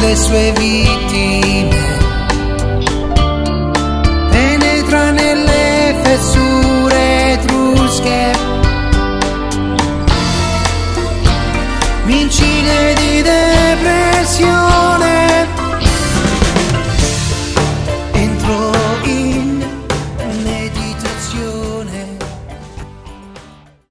le sue vittime, penetra nelle fessure etrusche, mi incide di depressione.